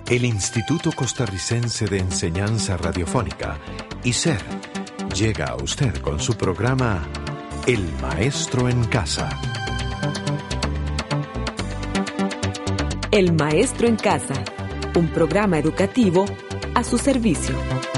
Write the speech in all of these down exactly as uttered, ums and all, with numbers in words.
El Instituto Costarricense de Enseñanza Radiofónica, I C E R, llega a usted con su programa El Maestro en Casa. El Maestro en Casa, un programa educativo a su servicio.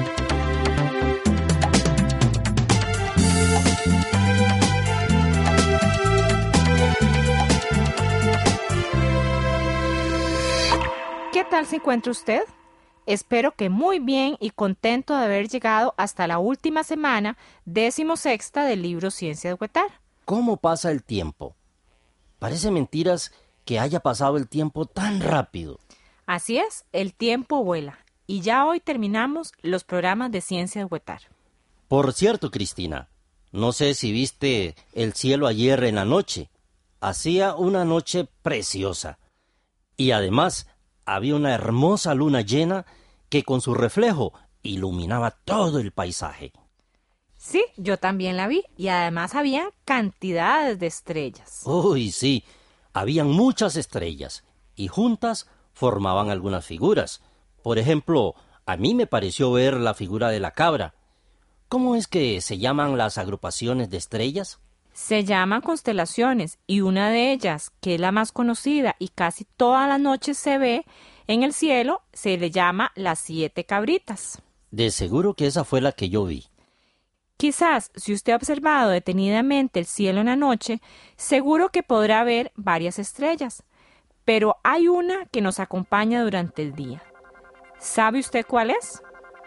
¿Qué tal se encuentra usted? Espero que muy bien y contento de haber llegado hasta la última semana decimosexta del libro Ciencias Huetar. ¿Cómo pasa el tiempo? Parece mentiras que haya pasado el tiempo tan rápido. Así es, el tiempo vuela. Y ya hoy terminamos los programas de Ciencias Huetar. Por cierto, Cristina, no sé si viste el cielo ayer en la noche. Hacía una noche preciosa. Y además había una hermosa luna llena que con su reflejo iluminaba todo el paisaje. Sí, yo también la vi y además había cantidades de estrellas. Uy, sí, habían muchas estrellas y juntas formaban algunas figuras. Por ejemplo, a mí me pareció ver la figura de la cabra. ¿Cómo es que se llaman las agrupaciones de estrellas? Se llaman constelaciones y una de ellas, que es la más conocida y casi todas las noches se ve en el cielo, se le llama las siete cabritas. De seguro que esa fue la que yo vi. Quizás, si usted ha observado detenidamente el cielo en la noche, seguro que podrá ver varias estrellas, pero hay una que nos acompaña durante el día. ¿Sabe usted cuál es?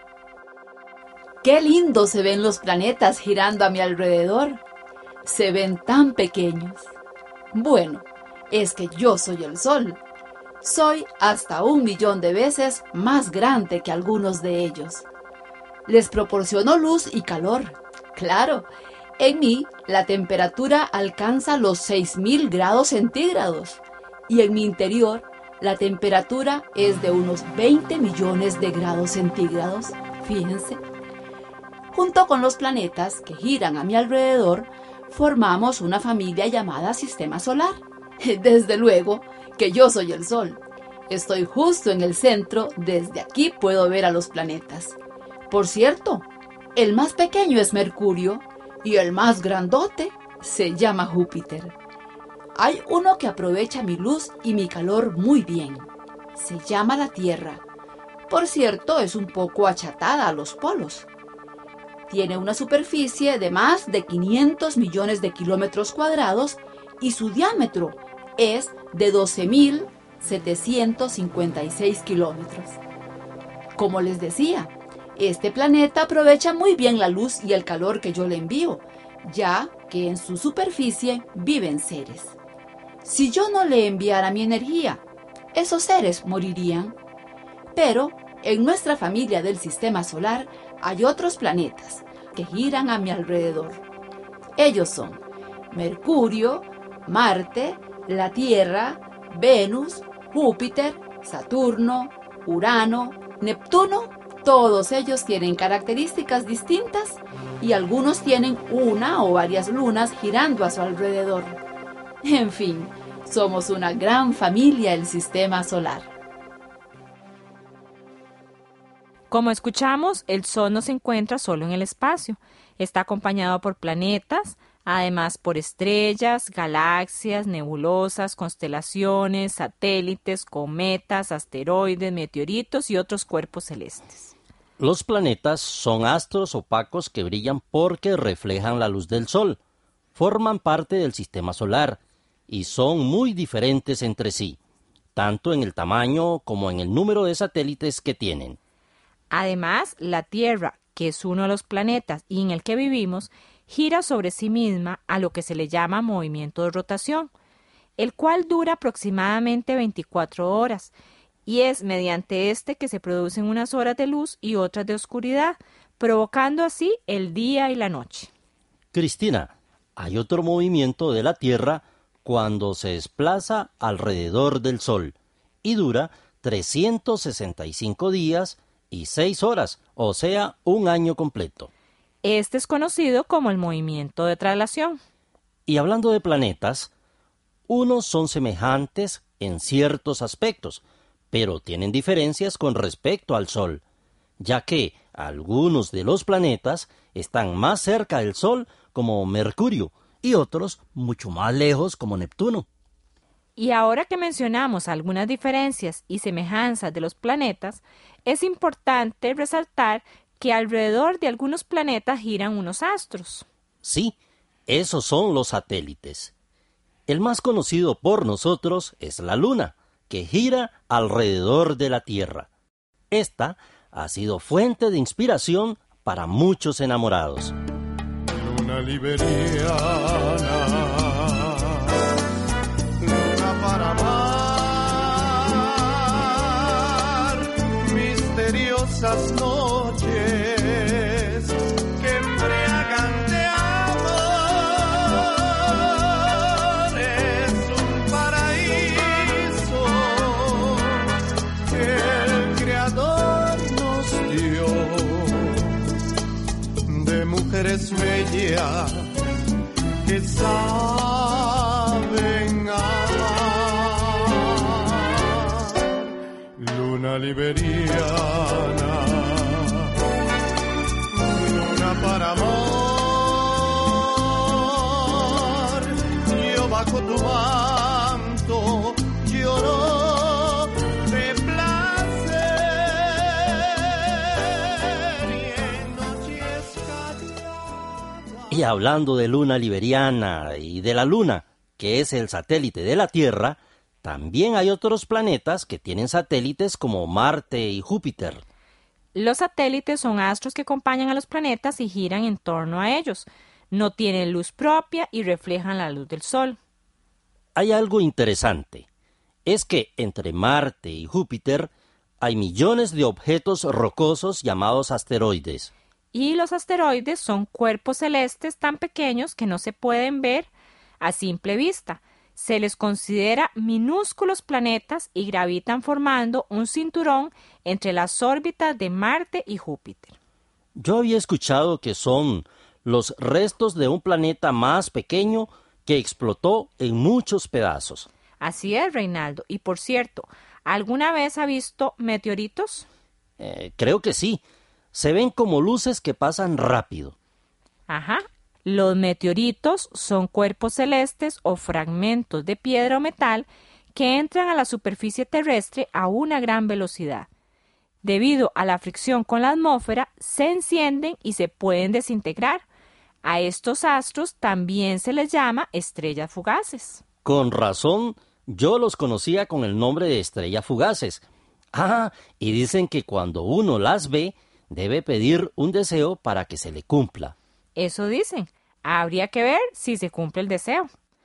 ¡Qué lindo se ven los planetas girando a mi alrededor! Se ven tan pequeños. Bueno, es que yo soy el Sol. Soy hasta un millón de veces más grande que algunos de ellos. Les proporciono luz y calor. Claro, en mí la temperatura alcanza los seis mil grados centígrados y en mi interior la temperatura es de unos veinte millones de grados centígrados. Fíjense. Junto con los planetas que giran a mi alrededor, formamos una familia llamada Sistema Solar. Desde luego que yo soy el Sol. Estoy justo en el centro, desde aquí puedo ver a los planetas. Por cierto, el más pequeño es Mercurio y el más grandote se llama Júpiter. Hay uno que aprovecha mi luz y mi calor muy bien. Se llama la Tierra. Por cierto, es un poco achatada a los polos. Tiene una superficie de más de quinientos millones de kilómetros cuadrados y su diámetro es de doce mil setecientos cincuenta y seis kilómetros. Como les decía, este planeta aprovecha muy bien la luz y el calor que yo le envío, ya que en su superficie viven seres. Si yo no le enviara mi energía, esos seres morirían. Pero en nuestra familia del Sistema Solar hay otros planetas que giran a mi alrededor. Ellos son Mercurio, Marte, la Tierra, Venus, Júpiter, Saturno, Urano, Neptuno. Todos ellos tienen características distintas y algunos tienen una o varias lunas girando a su alrededor. En fin, somos una gran familia el Sistema Solar. Como escuchamos, el Sol no se encuentra solo en el espacio. Está acompañado por planetas, además por estrellas, galaxias, nebulosas, constelaciones, satélites, cometas, asteroides, meteoritos y otros cuerpos celestes. Los planetas son astros opacos que brillan porque reflejan la luz del Sol. Forman parte del Sistema Solar y son muy diferentes entre sí, tanto en el tamaño como en el número de satélites que tienen. Además, la Tierra, que es uno de los planetas y en el que vivimos, gira sobre sí misma a lo que se le llama movimiento de rotación, el cual dura aproximadamente veinticuatro horas, y es mediante este que se producen unas horas de luz y otras de oscuridad, provocando así el día y la noche. Cristina, hay otro movimiento de la Tierra cuando se desplaza alrededor del Sol, y dura trescientos sesenta y cinco días y seis horas, o sea, un año completo. Este es conocido como el movimiento de traslación. Y hablando de planetas, unos son semejantes en ciertos aspectos, pero tienen diferencias con respecto al Sol, ya que algunos de los planetas están más cerca del Sol, como Mercurio, y otros mucho más lejos, como Neptuno. Y ahora que mencionamos algunas diferencias y semejanzas de los planetas, es importante resaltar que alrededor de algunos planetas giran unos astros. Sí, esos son los satélites. El más conocido por nosotros es la Luna, que gira alrededor de la Tierra. Esta ha sido fuente de inspiración para muchos enamorados. Luna liberiana, luna para amar, misteriosas noches que embriagan de amor. Es un paraíso que el Creador nos dio, de mujeres bellas que saben amar. Luna liberiana, luna para amor, yo bajo tu manto lloro de placer y en noches calladas. Y hablando de luna liberiana y de la Luna, que es el satélite de la Tierra, también hay otros planetas que tienen satélites como Marte y Júpiter. Los satélites son astros que acompañan a los planetas y giran en torno a ellos. No tienen luz propia y reflejan la luz del Sol. Hay algo interesante. Es que entre Marte y Júpiter hay millones de objetos rocosos llamados asteroides. Y los asteroides son cuerpos celestes tan pequeños que no se pueden ver a simple vista. Se les considera minúsculos planetas y gravitan formando un cinturón entre las órbitas de Marte y Júpiter. Yo había escuchado que son los restos de un planeta más pequeño que explotó en muchos pedazos. Así es, Reinaldo. Y por cierto, ¿alguna vez ha visto meteoritos? Eh, creo que sí. Se ven como luces que pasan rápido. Ajá. Los meteoritos son cuerpos celestes o fragmentos de piedra o metal que entran a la superficie terrestre a una gran velocidad. Debido a la fricción con la atmósfera, se encienden y se pueden desintegrar. A estos astros también se les llama estrellas fugaces. Con razón, yo los conocía con el nombre de estrellas fugaces. Ah, y dicen que cuando uno las ve, debe pedir un deseo para que se le cumpla. Eso dicen. Habría que ver si se cumple el deseo.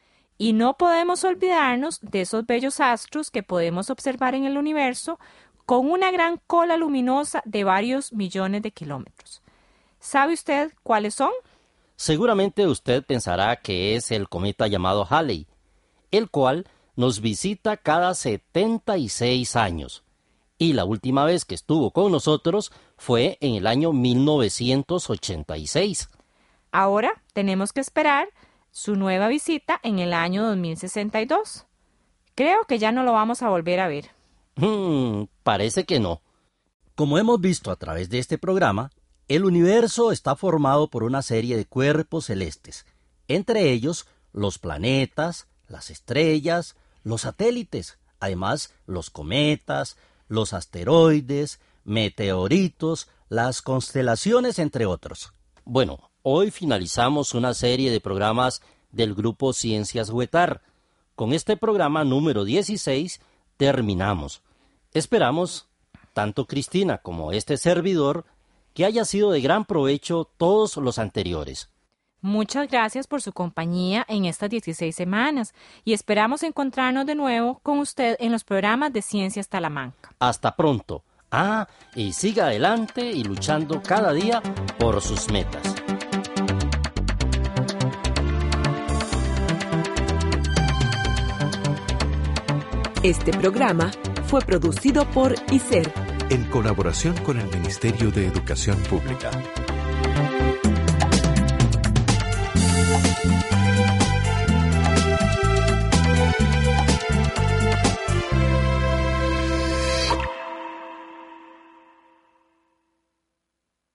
Y no podemos olvidarnos de esos bellos astros que podemos observar en el universo con una gran cola luminosa de varios millones de kilómetros. ¿Sabe usted cuáles son? Seguramente usted pensará que es el cometa llamado Halley, el cual nos visita cada setenta y seis años. Y la última vez que estuvo con nosotros fue en el año mil novecientos ochenta y seis. Ahora tenemos que esperar su nueva visita en el año dos mil sesenta y dos. Creo que ya no lo vamos a volver a ver. Hmm, parece que no. Como hemos visto a través de este programa, el universo está formado por una serie de cuerpos celestes, entre ellos los planetas, las estrellas, los satélites, además los cometas, los asteroides, meteoritos, las constelaciones, entre otros. Bueno, hoy finalizamos una serie de programas del grupo Ciencias Huetar. Con este programa número dieciséis terminamos. Esperamos, tanto Cristina como este servidor, que haya sido de gran provecho todos los anteriores. Muchas gracias por su compañía en estas dieciséis semanas y esperamos encontrarnos de nuevo con usted en los programas de Ciencias Talamanca. Hasta pronto. Ah, y siga adelante y luchando cada día por sus metas. Este programa fue producido por I C E R, en colaboración con el Ministerio de Educación Pública.